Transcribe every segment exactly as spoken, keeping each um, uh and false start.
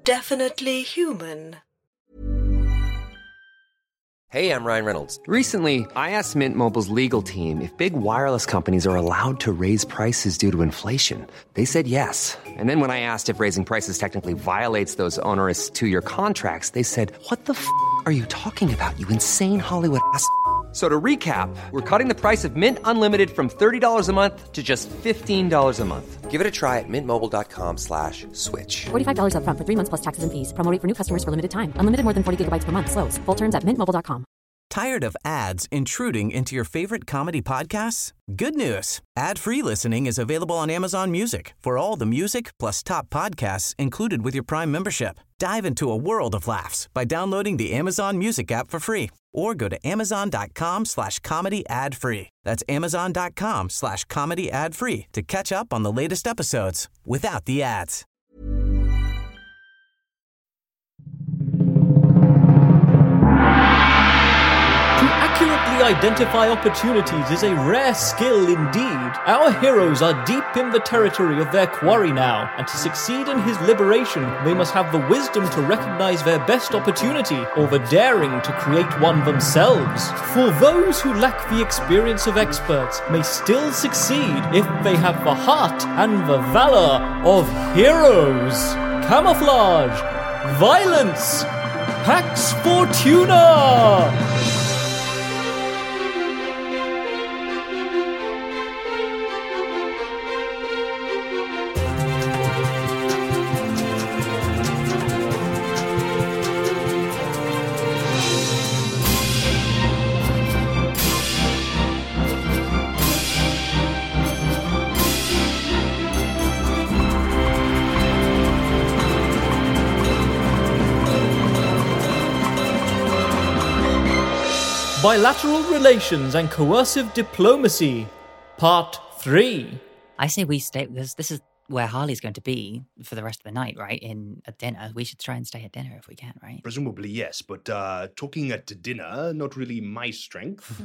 definitely human. Hey, I'm Ryan Reynolds. Recently, I asked Mint Mobile's legal team if big wireless companies are allowed to raise prices due to inflation. They said yes. And then when I asked if raising prices technically violates those onerous two-year contracts, they said, what the f*** are you talking about, you insane Hollywood ass f- So to recap, we're cutting the price of Mint Unlimited from thirty dollars a month to just fifteen dollars a month. Give it a try at mintmobile.com slash switch. forty-five dollars up front for three months plus taxes and fees. Promo rate for new customers for limited time. Unlimited more than forty gigabytes per month. Slows full terms at mint mobile dot com. Tired of ads intruding into your favorite comedy podcasts? Good news. Ad-free listening is available on Amazon Music for all the music plus top podcasts included with your Prime membership. Dive into a world of laughs by downloading the Amazon Music app for free or go to amazon.com slash comedy ad free. That's amazon.com slash comedy ad free to catch up on the latest episodes without the ads. To accurately identify opportunities is a rare skill indeed. Our heroes are deep in the territory of their quarry now, and to succeed in his liberation, they must have the wisdom to recognize their best opportunity, or the daring to create one themselves. For those who lack the experience of experts may still succeed if they have the heart and the valor of heroes. Camouflage, violence, Pax Fortuna! Bilateral Relations and Coercive Diplomacy, Part three. I say we stay, because this is where Harley's going to be for the rest of the night, right? In at dinner. We should try and stay at dinner if we can, right? Presumably, yes, but uh, talking at dinner, not really my strength.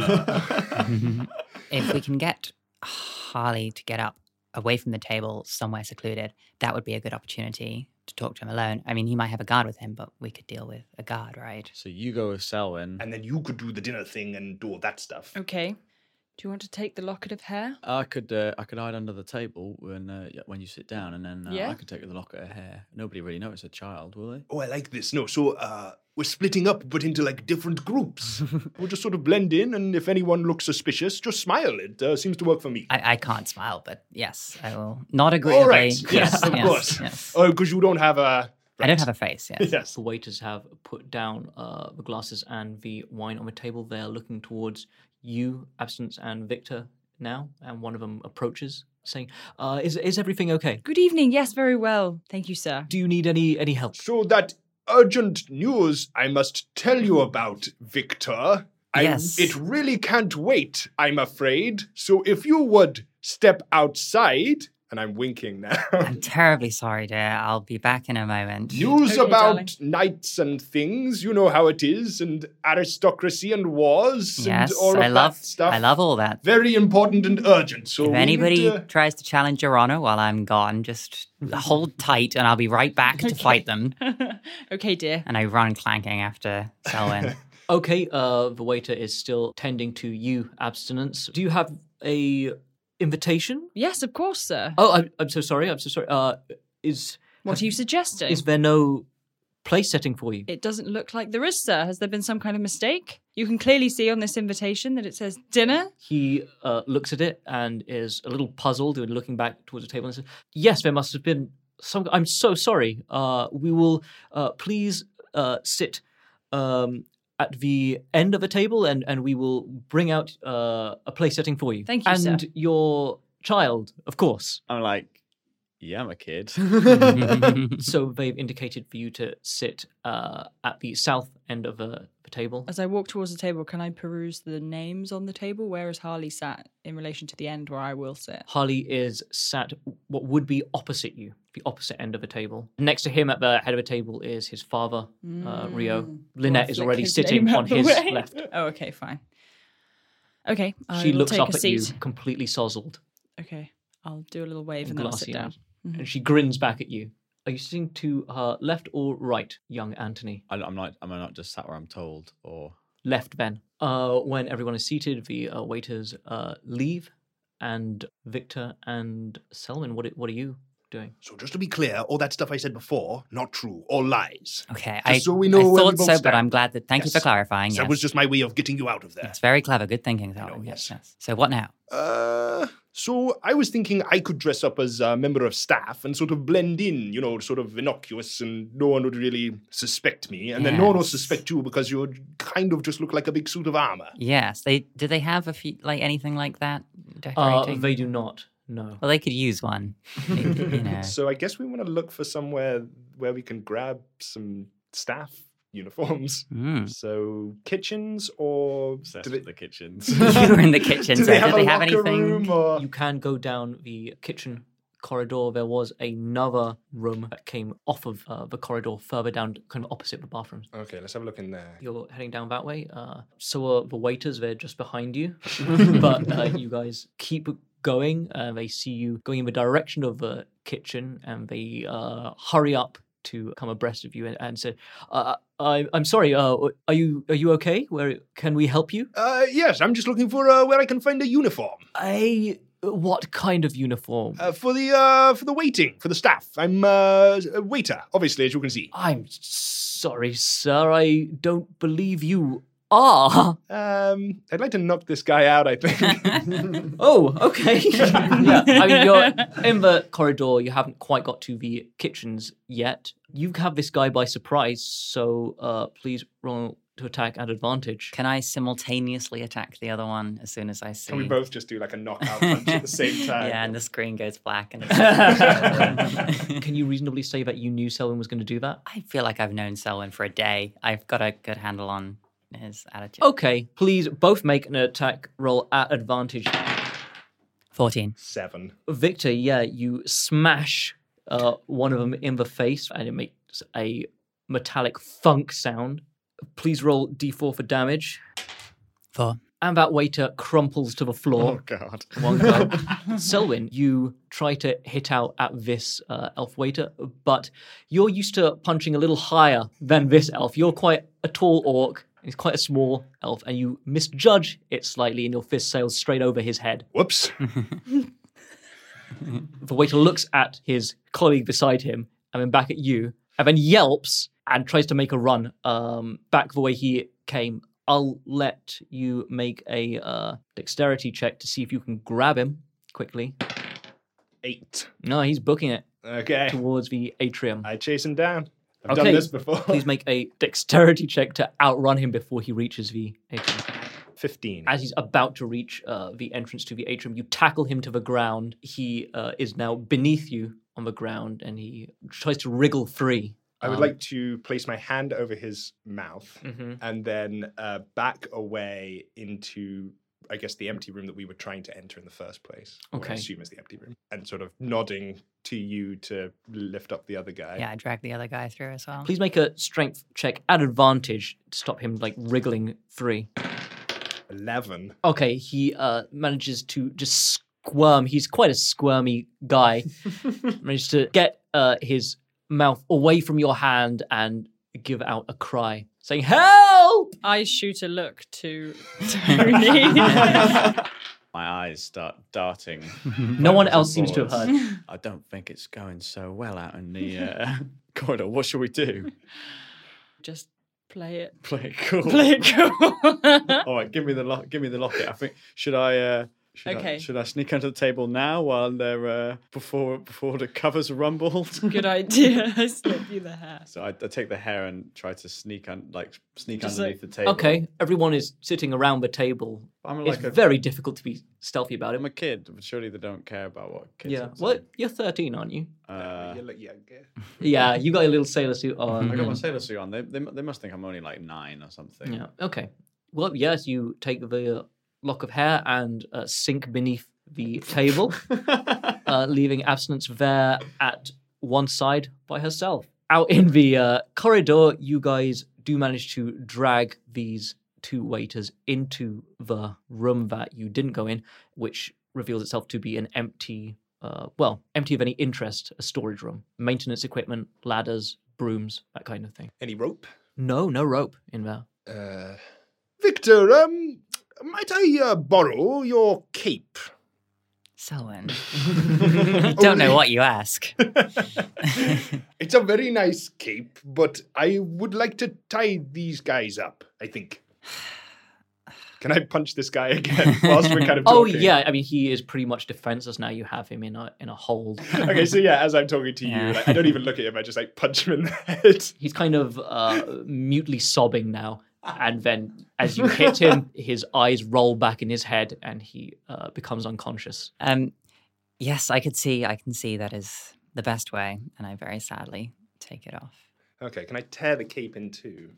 uh. If we can get Harley to get up away from the table, somewhere secluded, that would be a good opportunity to talk to him alone. I mean, he might have a guard with him, but we could deal with a guard, right? So you go with Selwyn. And then you could do the dinner thing and do all that stuff. Okay. Do you want to take the locket of hair? I could uh, I could hide under the table when uh, when you sit down, and then uh, Yeah. I could take the locket of hair. Nobody really knows a child, will they? Oh, I like this. No, so uh, we're splitting up, but into like different groups. We'll just sort of blend in, and if anyone looks suspicious, just smile. It uh, seems to work for me. I, I can't smile, but yes, I will not agree. All right. Yes, Yes, of yes, course. yes. Oh, because you don't have a... I don't have a face, yes. Yes. The waiters have put down uh, the glasses and the wine on the table. They are looking towards you, Absence, and Victor now, and one of them approaches, saying, uh, is, is everything okay? Good evening. Yes, very well. Thank you, sir. Do you need any, any help? So that urgent news I must tell you about, Victor. I, Yes. It really can't wait, I'm afraid. So if you would step outside, and I'm winking now. I'm terribly sorry, dear. I'll be back in a moment. News Okay, about darling. knights and things, you know how it is, and aristocracy and wars Yes, and all of I love, that stuff. I love all that. Very important and urgent. So If we anybody need to- tries to challenge Your Honor while I'm gone, just hold tight and I'll be right back to fight them. Okay, dear. And I run clanking after Selwyn. Okay, uh, the waiter is still tending to you, Abstinence. Do you have a invitation? Yes, of course, sir. Oh, I'm, I'm so sorry. I'm so sorry. Uh, is What are you suggesting? is there no place setting for you? It doesn't look like there is, sir. Has there been some kind of mistake? You can clearly see on this invitation that it says dinner. He uh, looks at it and is a little puzzled and looking back towards the table and says, yes, there must have been some... I'm so sorry. Uh, we will uh, please uh, sit um, at the end of the table and, and we will bring out uh, a place setting for you. Thank you, And sir. your child, of course. I'm like, yeah, I'm a kid. So they've indicated for you to sit uh, at the south end of the, the table. As I walk towards the table, can I peruse the names on the table? Where is Harley sat in relation to the end where I will sit? Harley is sat what would be opposite you, the opposite end of the table. Next to him at the head of the table is his father, uh, Rio. Lynette is Flick already his sitting name out on the his way. left. Oh, okay, fine. Okay, I She will looks take up a at you, seat. completely sozzled Okay, I'll do a little wave and, and then I'll sit glassy down. eyed. And she grins back at you. Are you sitting to her left or right, young Anthony? I, I'm not. Am I not just sat where I'm told, or Left, then. Uh, when everyone is seated, the uh, waiters uh, leave, and Victor and Selwyn, what what are you doing? So just to be clear, all that stuff I said before, not true, all lies. Okay, Just I, so we know I where we thought both so, but stand. I'm glad that. Thank you Yes. for clarifying. That yes. was just my way of getting you out of there. It's very clever. Good thinking, Selwyn. know, Yes, yes. yes. So what now? Uh, so I was thinking I could dress up as a member of staff and sort of blend in, you know, sort of innocuous, and no one would really suspect me. And then no one will Yes. suspect you because you kind of just look like a big suit of armor. Yes. They do they have a few like anything like that Uh, decorating? they do not. No. Well, they could use one. you know. So I guess we want to look for somewhere where we can grab some staff uniforms. Mm. So kitchens or obsessed do with they, the kitchens? You were in the kitchen. do so they have did a they have locker anything? room or You can go down the kitchen corridor. There was another room that came off of uh, the corridor further down, kind of opposite the bathrooms. Okay, let's have a look in there. You're heading down that way. Uh, so are the waiters. They're just behind you. But uh, you guys keep going. Uh, they see you going in the direction of the kitchen, and they uh, hurry up to come abreast of you and, and say, uh, I, "I'm sorry. Uh, are you are you okay? Where can we help you?" Uh, yes, I'm just looking for uh, where I can find a uniform. A what kind of uniform? Uh, for the uh, for the waiting, for the staff. I'm uh, a waiter, obviously, as you can see. I'm sorry, sir. I don't believe you are. Um, I'd like to knock this guy out, I think. Oh, okay. Yeah, I mean, you're in the corridor. You haven't quite got to the kitchens yet. You have this guy by surprise, so uh, please roll to attack at advantage. Can I simultaneously attack the other one as soon as I see? Can we both just do like a knockout punch at the same time? Yeah, and the screen goes black. And it's Can you reasonably say that you knew Selwyn was going to do that? I feel like I've known Selwyn for a day. I've got a good handle on his attitude. Okay, please both make an attack roll at advantage. fourteen. Seven. Victor, yeah, you smash uh, one of them in the face, and it makes a metallic thunk sound. Please roll d four for damage. Four. And that waiter crumples to the floor. Oh God! One go. Selwyn, you try to hit out at this uh, elf waiter, but you're used to punching a little higher than this elf. You're quite a tall orc. He's quite a small elf, and you misjudge it slightly, and your fist sails straight over his head. Whoops. The waiter looks at his colleague beside him, and then back at you, and then yelps and tries to make a run um, back the way he came. I'll let you make a uh, dexterity check to see if you can grab him quickly. Eight. No, he's booking it Okay. towards the atrium. I chase him down. I've Okay, done this before. Please make a dexterity check to outrun him before he reaches the atrium. Fifteen. As he's about to reach uh, the entrance to the atrium, you tackle him to the ground. He uh, is now beneath you on the ground, and he tries to wriggle free. I would Um, like to place my hand over his mouth Mhm. and then uh, back away into, I guess, the empty room that we were trying to enter in the first place. Or Okay. I assume is the empty room. And sort of nodding to you to lift up the other guy. Yeah, I dragged the other guy through as well. Please make a strength check at advantage to stop him like wriggling free. Eleven. Okay, he uh, manages to just squirm. He's quite a squirmy guy. Manages to get uh, his mouth away from your hand and give out a cry, saying, "Help!" I shoot a look to Tony. My eyes start darting. No one backwards else and seems to have forwards. heard. I don't think it's going so well out in the uh, corridor. What should we do? Just play it. Play it cool. Play it cool. All right, give me the lo- give me the locket. I think should I uh, should Okay. I, should I sneak under the table now while they're uh, before before the covers are rumbled? Good idea. I slip you the hair. So I, I take the hair and try to sneak un- like sneak Just underneath like- the table. Okay, everyone is sitting around the table. I'm It's like a, very difficult to be stealthy about it. I'm a kid. But surely they don't care about what kids. Yeah. are Well, saying. you're thirteen, aren't you? Uh, You look younger. Yeah, you got a little sailor suit on. I got my sailor suit on. They, they they must think I'm only like nine or something. Yeah. Okay. Well, yes, you take the lock of hair and uh, sink beneath the table, uh, leaving Abstinence there at one side by herself. Out in the uh, corridor, you guys do manage to drag these two waiters into the room that you didn't go in, which reveals itself to be an empty uh, well, empty of any interest, a storage room. Maintenance equipment, ladders, brooms, that kind of thing. Any rope? No, no rope in there. Uh, Victor, um, might I uh, borrow your cape? Selwyn, I don't know what you ask. It's a very nice cape, but I would like to tie these guys up, I think. Can I punch this guy again whilst we're kind of Oh, talking? yeah. I mean, he is pretty much defenseless now. You have him in a in a hold. Okay, so yeah, as I'm talking to Yeah. you, like, I don't even look at him. I just like punch him in the head. He's kind of uh, mutely sobbing now. And then as you hit him, his eyes roll back in his head and he uh, becomes unconscious. Um, yes, I could see. I can see that is the best way, and I very sadly take it off. Okay, can I tear the cape in two?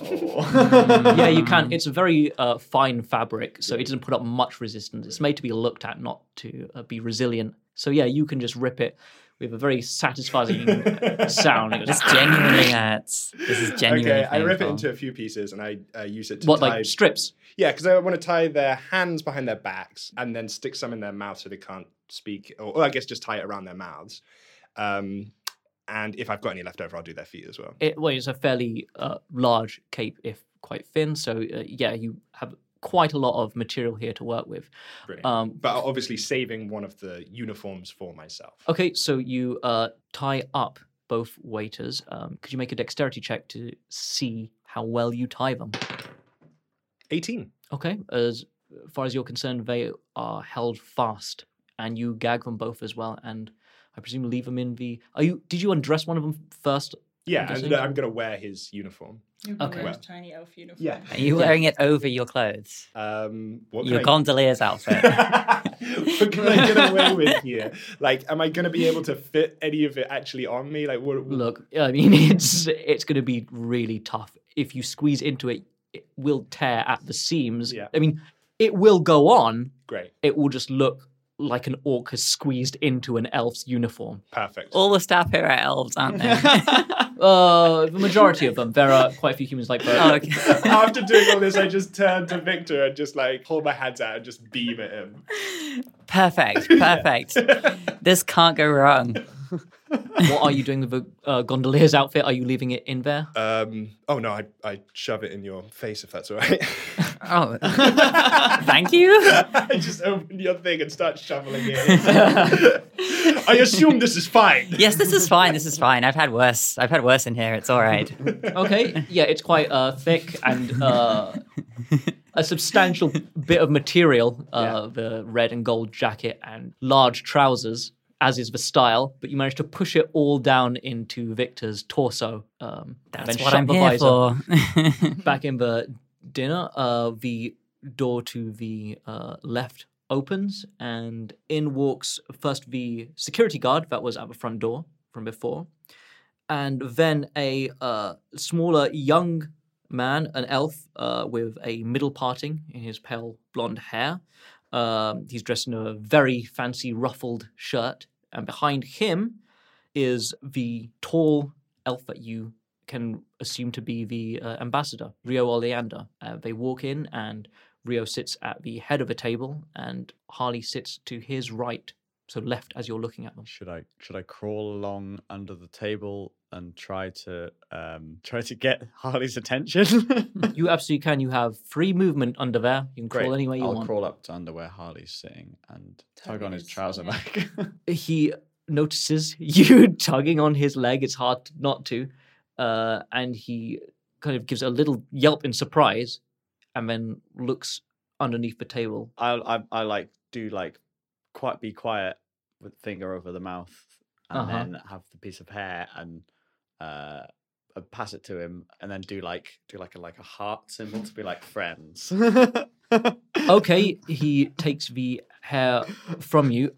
Yeah, you can. It's a very uh, fine fabric, so it doesn't put up much resistance. It's made to be looked at, not to uh, be resilient. So yeah, you can just rip it with a very satisfying sound. It goes, This genuinely hurts. This is genuinely Okay, I rip it painful. into a few pieces and I uh, use it to what, tie... like strips? Yeah, because I want to tie their hands behind their backs and then stick some in their mouth so they can't speak, or, or I guess just tie it around their mouths. Um, and if I've got any left over, I'll do their feet as well. It, well, it's a fairly uh, large cape, if quite thin. So uh, yeah, you have quite a lot of material here to work with. Brilliant. Um, but obviously saving one of the uniforms for myself. Okay, so you uh, tie up both waiters. Um, could you make a dexterity check to see how well you tie them? eighteen. Okay, as far as you're concerned, they are held fast, and you gag them both as well, and I presume leave them in the... Are you? Did you undress one of them first? Yeah, I'm and guessing? I'm going to wear his uniform. You Okay. wear Well, his tiny elf uniform. Yeah. Are you wearing it over your clothes? Um, what Your can I... gondolier's outfit. what can I get away with here? Like, am I going to be able to fit any of it actually on me? Like, what? Look, I mean, it's it's going to be really tough. If you squeeze into it, it will tear at the seams. Yeah. I mean, it will go on. Great. It will just look like an orc has squeezed into an elf's uniform. Perfect. All the staff here are elves, aren't they? Uh, the majority of them. There are quite a few humans like that. Oh, okay. After doing all this, I just turn to Victor and just like hold my hands out and just beam at him. Perfect, perfect. This can't go wrong. What are you doing with the uh, gondolier's outfit? Are you leaving it in there? Um, oh no, I, I shove it in your face if that's all right. Oh, thank you. I just open your thing and start shoveling it. I assume this is fine. Yes, this is fine. This is fine. I've had worse. I've had worse in here. It's all right. Okay, yeah, it's quite uh, thick and uh, a substantial bit of material. Uh, The red and gold jacket and large trousers, as is the style. But you managed to push it all down into Victor's torso. Um, and That's then what shut I'm the here visor. for. Back in the dinner, uh, the door to the uh, left opens, and in walks first the security guard that was at the front door from before, and then a uh, smaller young man, an elf uh, with a middle parting in his pale blonde hair. Um, he's dressed in a very fancy ruffled shirt, and behind him is the tall elf that you can assume to be the uh, ambassador, Rio Oleander. Uh, they walk in, and Rio sits at the head of a table, and Harley sits to his right, so left as you're looking at them. Should I should I crawl along under the table and try to um, try to get Harley's attention? You absolutely can. You have free movement under there. You can Great. crawl anywhere you I'll want. crawl up to under where Harley's sitting and tug on his his- trouser yeah. back. He notices you tugging on his leg. It's hard not to. Uh, and he kind of gives a little yelp in surprise and then looks underneath the table. I, I I like do like quite be quiet with finger over the mouth and Uh-huh. then have the piece of hair and uh, uh, pass it to him and then do like do like a like a heart symbol to be like friends. Okay, he takes the hair from you.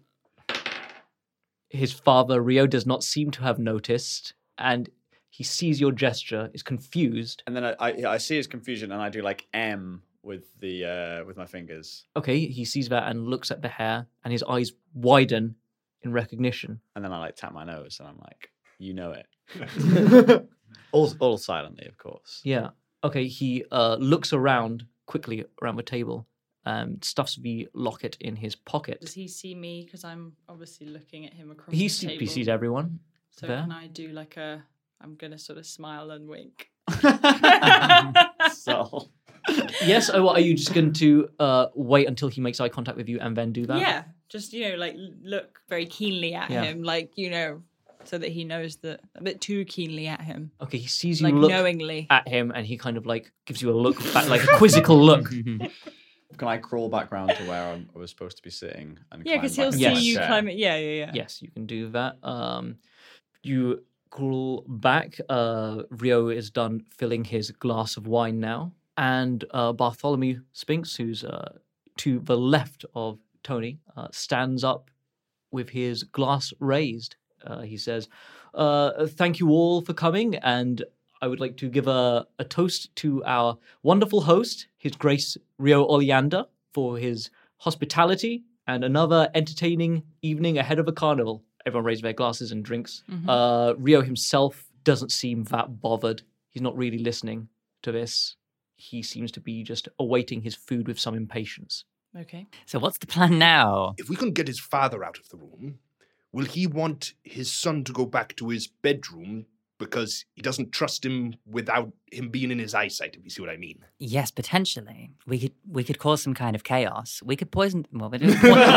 His father, Rio, does not seem to have noticed, and he sees your gesture, is confused. And then I, I I see his confusion and I do like M with the uh, with my fingers. Okay, he sees that and looks at the hair, and his eyes widen in recognition. And then I like tap my nose and I'm like, you know it. all all silently, of course. Yeah. Okay, he uh, looks around quickly around the table and stuffs the locket in his pocket. Does he see me? Because I'm obviously looking at him across He, the see, table. he sees everyone So there. can I do like a? I'm gonna sort of smile and wink. So, Yes, or what, are you just going to uh, wait until he makes eye contact with you and then do that? Yeah, just you know, like l- look very keenly at Yeah. him, like you know, so that he knows that a bit too keenly at him, Okay, he sees you like look knowingly. at him and he kind of like gives you a look back, like a quizzical look. can I crawl back round to where I'm, I was supposed to be sitting? And Yeah, climb because back he'll into Yes. my see you chair? climb it. Yeah, yeah, yeah. Yes, you can do that. Um, you crawl back. Uh, Rio is done filling his glass of wine now. And uh, Bartholomew Spinks, who's uh, to the left of Tony, uh, stands up with his glass raised. Uh, he says, uh, thank you all for coming, and I would like to give a, a toast to our wonderful host, His Grace Rio Oleander, for his hospitality and another entertaining evening ahead of a carnival. Everyone raises their glasses and drinks. Mhm. Uh, Rio himself doesn't seem that bothered. He's not really listening to this. He seems to be just awaiting his food with some impatience. Okay. So what's the plan now? If we can get his father out of the room, will he want his son to go back to his bedroom because he doesn't trust him without him being in his eyesight, if you see what I mean? Yes, potentially. We could we could cause some kind of chaos. We could poison. Well, we do.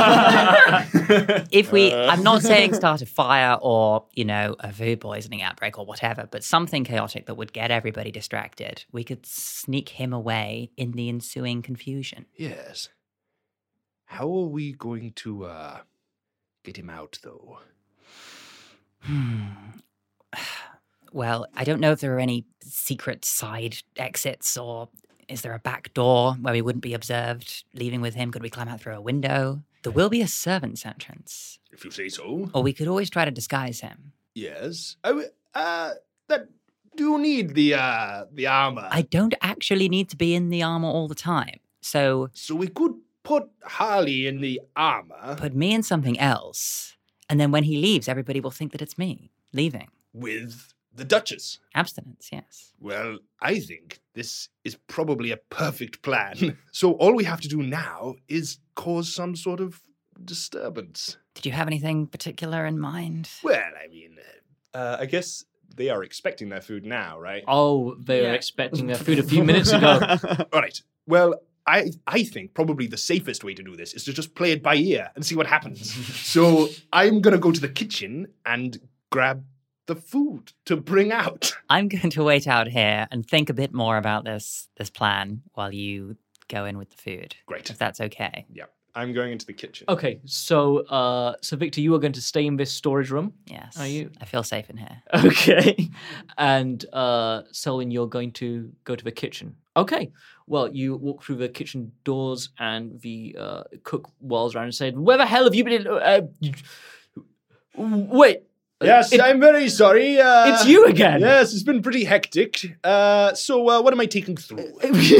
If we, I'm not saying start a fire or you know a food poisoning outbreak or whatever, but something chaotic that would get everybody distracted. We could sneak him away in the ensuing confusion. Yes. How are we going to uh, get him out, though? Hmm. Well, I don't know if there are any secret side exits or is there a back door where we wouldn't be observed leaving with him? Could we climb out through a window? There will be a servant's entrance. If you say so. Or we could always try to disguise him. Yes. I w- uh, that. Do you need the uh, the armor? I don't actually need to be in the armor all the time. So So we could put Harley in the armor put me in something else. And then when he leaves, everybody will think that it's me leaving. with the Duchess. Abstinence, yes. Well, I think this is probably a perfect plan. So all we have to do now is cause some sort of disturbance. Did you have anything particular in mind? Well, I mean, uh, I guess they are expecting their food now, right? Oh, they were Yeah. expecting their food a few minutes ago. All right. Well, I I think probably the safest way to do this is to just play it by ear and see what happens. So I'm gonna go to the kitchen and grab the food to bring out. I'm going to wait out here and think a bit more about this this plan while you go in with the food. Great. If that's okay. Yeah. I'm going into the kitchen. Okay, so uh, so Victor, you are going to stay in this storage room. Yes. Are you? I feel safe in here. Okay. And uh, Selwyn, you're going to go to the kitchen. Okay. Well, you walk through the kitchen doors and the uh, cook whirls around and said, where the hell have you been? Uh, wait. Yes, It- I'm very sorry. Uh, It's you again. Yes, it's been pretty hectic. Uh, so uh, what am I taking through?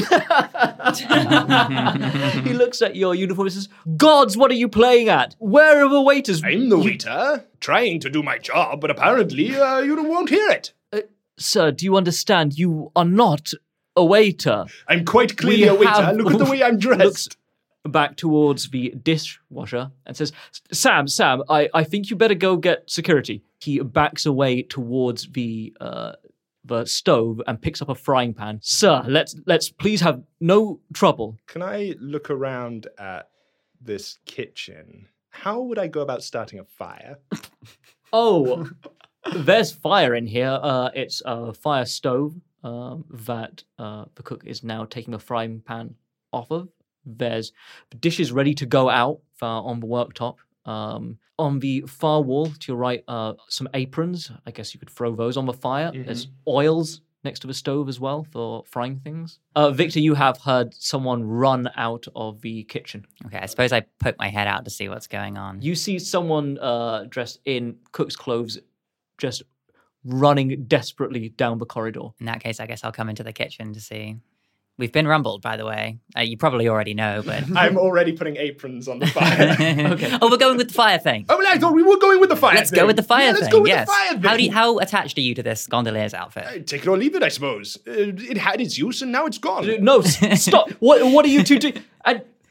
He looks at your uniform and says, Gods, what are you playing at? Where are the waiters? I'm the waiter, trying to do my job, but apparently uh, you won't hear it. Sir, do you understand? You are not a waiter. I'm quite clearly We a waiter. have- Look at the way I'm dressed. Looks back towards the dishwasher and says, Sam, Sam, I, I think you better go get security. He backs away towards the uh, the stove and picks up a frying pan. Sir, let's let's please have no trouble. Can I look around at this kitchen? How would I go about starting a fire? Oh, there's fire in here. Uh, it's a fire stove um, that uh, the cook is now taking a frying pan off of. There's dishes ready to go out uh, on the worktop. Um, on the far wall to your right, uh, some aprons. I guess you could throw those on the fire. Mhm. There's oils next to the stove as well for frying things. Uh, Victor, you have heard someone run out of the kitchen. Okay, I suppose I poke my head out to see what's going on. You see someone uh, dressed in cook's clothes just running desperately down the corridor. In that case, I guess I'll come into the kitchen to see. We've been rumbled, by the way. Uh, you probably already know, but... I'm already putting aprons on the fire. Okay. Oh, we're going with the fire thing. Oh, well, I thought we were going with the fire Let's thing. go with the fire yeah, thing. Let's go with yes. the fire thing. How do you, how attached are you to this gondolier's outfit? Uh, Take it or leave it, I suppose. Uh, it had its use, and now it's gone. No, s- stop! What What are you two doing? And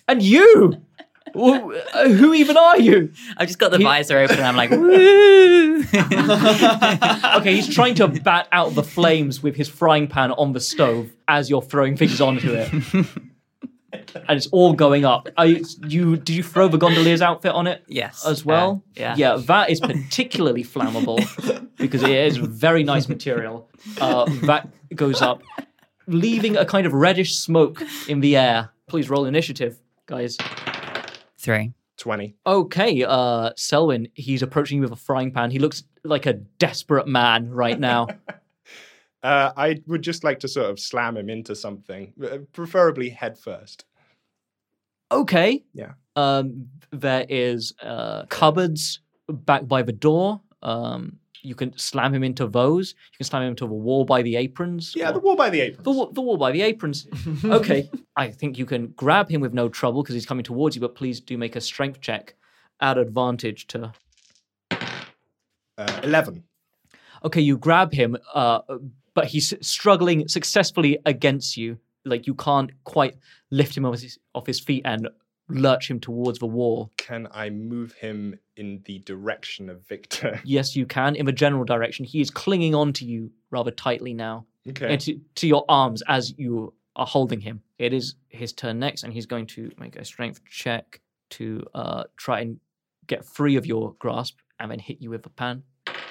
And you? Well, uh, who even are you? I've just got the He- visor open and I'm like, woo! Okay, he's trying to bat out the flames with his frying pan on the stove as you're throwing things onto it. And it's all going up. Are you, you, did you throw the gondolier's outfit on it Yes. as well? Uh, yeah. Yeah, that is particularly flammable because it is very nice material. Uh, that goes up, leaving a kind of reddish smoke in the air. Please roll initiative, guys. Three. twenty. Okay, uh, Selwyn, he's approaching you with a frying pan. He looks like a desperate man right now. Uh, I would just like to sort of slam him into something, uh, preferably head first. Okay. Yeah. Um, there is uh, cupboards back by the door. Um, you can slam him into those. You can slam him into the wall by the aprons. Yeah, or- the wall by the aprons. The, wa- the wall by the aprons. Okay. I think you can grab him with no trouble because he's coming towards you, but please do make a strength check. Add advantage to... Uh, eleven. Okay, you grab him, uh, but he's struggling successfully against you. Like, you can't quite lift him off his, off his feet and lurch him towards the wall. Can I move him in the direction of Victor? Yes, you can, in the general direction. He is clinging on to you rather tightly now. Okay. And to, to your arms as you are holding him. It is his turn next, and he's going to make a strength check to uh, try and get free of your grasp and then hit you with a pan.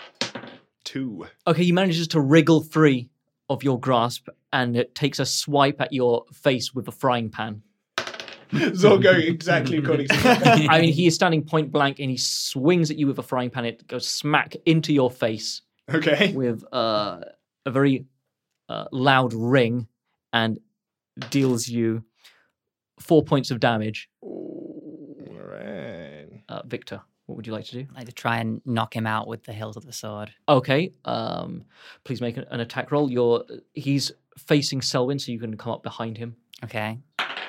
Two. Okay, he manages to wriggle free of your grasp, and it takes a swipe at your face with a frying pan. It's all going exactly according to plan. I mean, he is standing point blank, and he swings at you with a frying pan. It goes smack into your face Okay. with uh, a very uh, loud ring, and deals you four points of damage. All right. Uh, Victor, what would you like to do? I'd like to try and knock him out with the hilt of the sword. Okay, um, please make an, an attack roll. You're he's facing Selwyn, so you can come up behind him. Okay.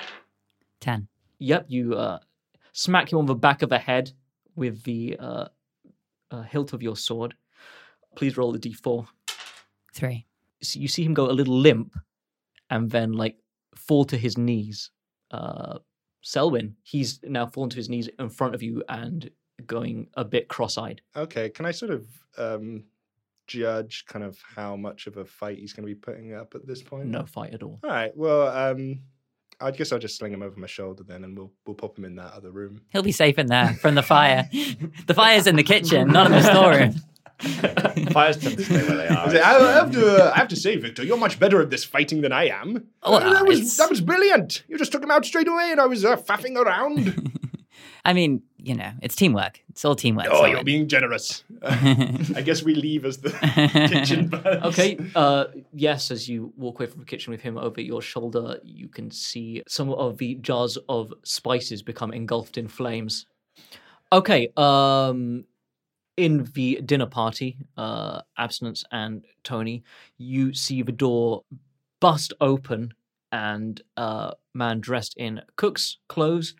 Ten. Yep, you uh, smack him on the back of the head with the uh, uh, hilt of your sword. Please roll a d four. Three. So you see him go a little limp, and then like fall to his knees. Uh, Selwyn, he's now fallen to his knees in front of you and going a bit cross-eyed. Okay. Can I sort of um, judge kind of how much of a fight he's going to be putting up at this point? No fight at all. All right. Well, um, I guess I'll just sling him over my shoulder then, and we'll we'll pop him in that other room. He'll be safe in there from the fire. The fire's in the kitchen, not in the storeroom. Fires tend to stay where they are. I I have to, uh, I have to say, Victor, you're much better at this fighting than I am. Oh, Uh, that was it's- that was brilliant. You just took him out straight away, and I was uh, faffing around. I mean, you know, it's teamwork. It's all teamwork. Oh, Selwyn. you're being generous. Uh, I guess we leave as the kitchen burns. Okay, uh, yes, as you walk away from the kitchen with him over your shoulder, you can see some of the jars of spices become engulfed in flames. Okay, um, in the dinner party, uh, Abstinence and Tony, you see the door bust open and a man dressed in cook's clothes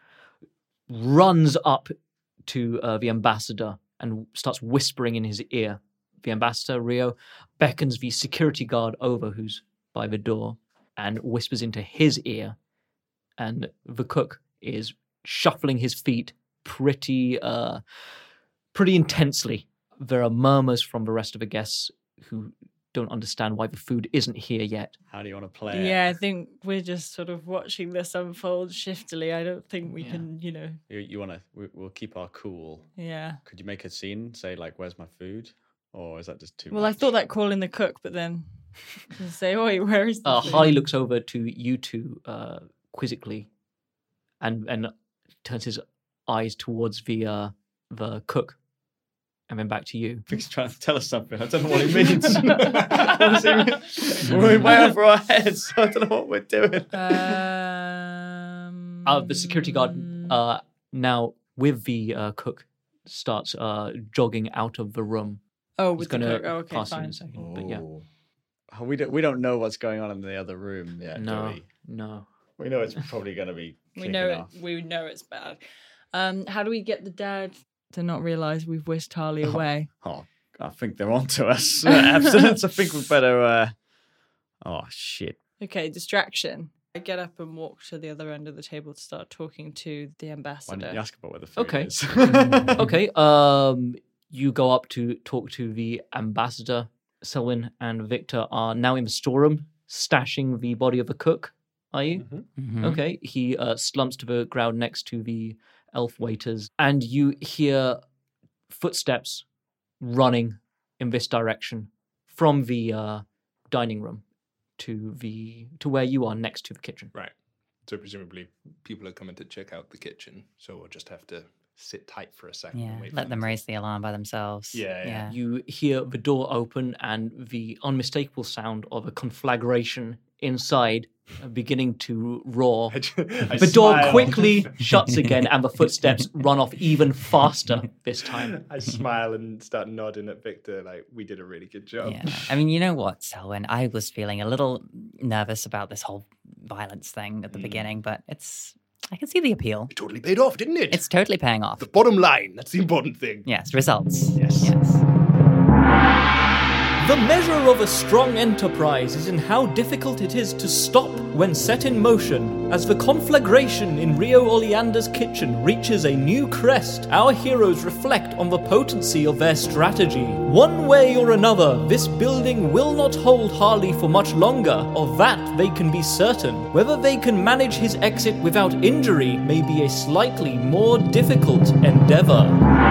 runs up to uh, the ambassador and starts whispering in his ear. The ambassador, Rio, beckons the security guard over who's by the door and whispers into his ear. And the cook is shuffling his feet pretty, uh, pretty intensely. There are murmurs from the rest of the guests who don't understand why the food isn't here yet. How do you want to play it? Yeah, I think we're just sort of watching this unfold shiftily. I don't think we Yeah. can, you know, You, you want to? We, we'll keep our cool. yeah. Could you make a scene? Say like, "Where's my food?" Or is that just too? Well, I much? thought that call in the cook, but then just say, "Oi, where is the Uh, food?" Harley looks over to you two uh, quizzically and, and turns his eyes towards the, uh, the cook and then back to you. He's trying to tell us something. I don't know what he means. What does he mean? We're way over our heads. I don't know what we're doing. Um, Uh, the security guard uh, now with the uh, cook starts uh, jogging out of the room. oh, He's with the going cook. to Oh, okay, pass you in fine. a second. But yeah, Oh, we don't. We don't know what's going on in the other room yet. no, Do we? no. We know it's probably going to be. We kicking know it. off. We know it's bad. Um, how do we get the dad to not realise we've whisked Harley away? Oh, I think they're on to us. Uh, abstinence. I think we better. Uh... Oh shit. Okay, distraction. I get up and walk to the other end of the table to start talking to the Why ambassador. didn't you ask about where the food Okay. is? Okay. Um, you go up to talk to the ambassador. Selwyn and Victor are now in the storeroom, stashing the body of the cook. Are you? Mhm. Okay. He uh, slumps to the ground next to the elf waiters, and you hear footsteps running in this direction from the uh, dining room to the to where you are next to the kitchen. Right. So presumably people are coming to check out the kitchen, so we'll just have to sit tight for a second Yeah, and wait let for them to- raise the alarm by themselves. Yeah, yeah. You hear the door open and the unmistakable sound of a conflagration inside uh, beginning to roar. I The door smile. quickly shuts again and the footsteps run off even faster this time. I smile and start nodding at Victor like we did a really good job. Yeah. I mean, you know what, Selwyn? I was feeling a little nervous about this whole violence thing at the beginning, but it's I can see the appeal. It totally paid off, didn't it? It's totally paying off. the bottom line. That's the important thing. Yes, results. Yes. Yes. The measure of a strong enterprise is in how difficult it is to stop when set in motion. As the conflagration in Rio Oleander's kitchen reaches a new crest, our heroes reflect on the potency of their strategy. One way or another, this building will not hold Harley for much longer. Of that they can be certain. Whether they can manage his exit without injury may be a slightly more difficult endeavor.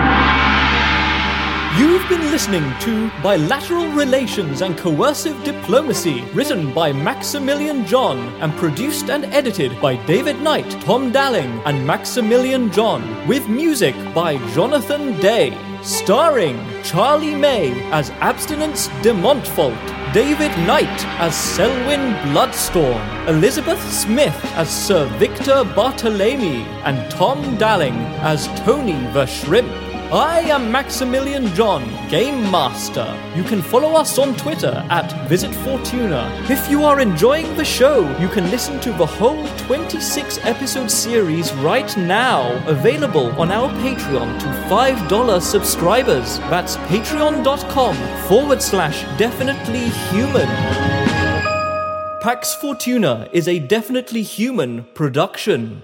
You've been listening to Bilateral Relations and Coercive Diplomacy, written by Maximilian John and produced and edited by David Knight, Tom Dalling, and Maximilian John, with music by Jonathan Day. Starring Charlie May as Abstinence de Montfort, David Knight as Selwyn Bloodstorm, Elizabeth Smith as Sir Victor Barthélemy, and Tom Dalling as Tony the Shrimp. I am Maximilian John, Game Master. You can follow us on Twitter at Visit Fortuna. If you are enjoying the show, you can listen to the whole twenty-six episode series right now, available on our Patreon to five dollars subscribers. That's patreon.com forward slash definitely human. Pax Fortuna is a Definitely Human production.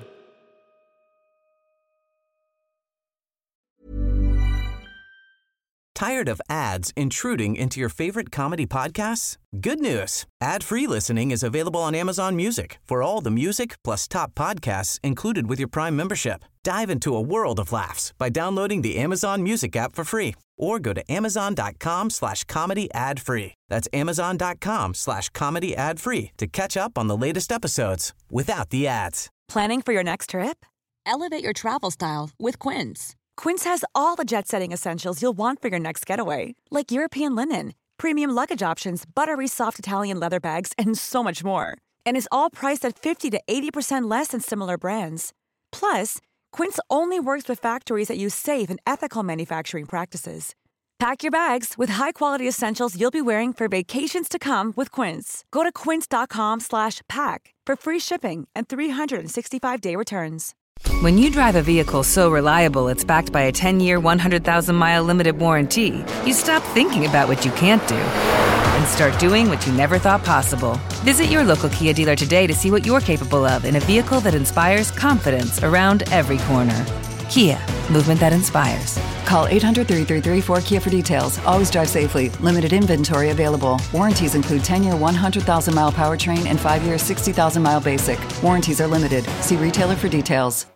Tired of ads intruding into your favorite comedy podcasts? Good news. Ad-free listening is available on Amazon Music for all the music plus top podcasts included with your Prime membership. Dive into a world of laughs by downloading the Amazon Music app for free or go to amazon.com slash comedy ad free. That's amazon.com slash comedy ad free to catch up on the latest episodes without the ads. Planning for your next trip? Elevate your travel style with Quince. Quince has all the jet-setting essentials you'll want for your next getaway, like European linen, premium luggage options, buttery soft Italian leather bags, and so much more. And is all priced at fifty to eighty percent less than similar brands. Plus, Quince only works with factories that use safe and ethical manufacturing practices. Pack your bags with high-quality essentials you'll be wearing for vacations to come with Quince. Go to quince.com slash pack for free shipping and three sixty-five day returns. When you drive a vehicle so reliable it's backed by a ten-year, one hundred thousand mile limited warranty, you stop thinking about what you can't do and start doing what you never thought possible. Visit your local Kia dealer today to see what you're capable of in a vehicle that inspires confidence around every corner. Kia, movement that inspires. Call eight hundred, three three three, four K I A for details. Always drive safely. Limited inventory available. Warranties include ten-year, one hundred thousand mile powertrain and five-year, sixty thousand mile basic. Warranties are limited. See retailer for details.